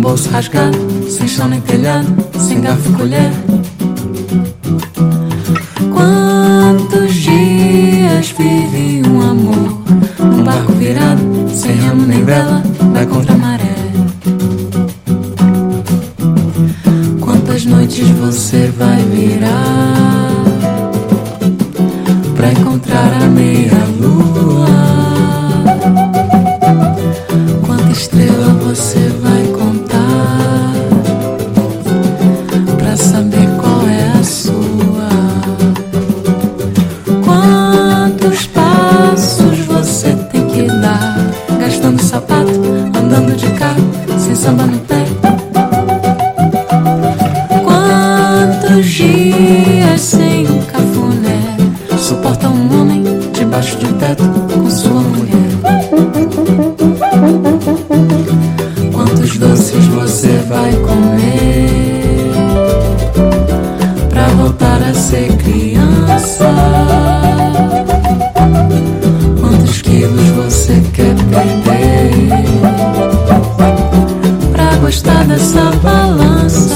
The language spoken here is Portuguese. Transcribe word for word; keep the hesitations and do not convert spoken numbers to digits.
bolso rasgado, sem chão nem telhado, sem garfo e colher. Quantos dias vive um amor num barco virado, sem remo nem vela, vai contra a maré? Quantas noites você vai virar pra encontrar a meia-lua? Quanta estrela você vai contar pra saber qual é a sua? Quantos passos você tem que dar, gastando sapato, andando de carro, sem samba no pé? Quantos dias sem um cafuné suporta um homem debaixo de um teto com sua mulher? Quantos doces você vai comer pra voltar a ser criança? Quantos quilos você quer perder pra gostar dessa balança?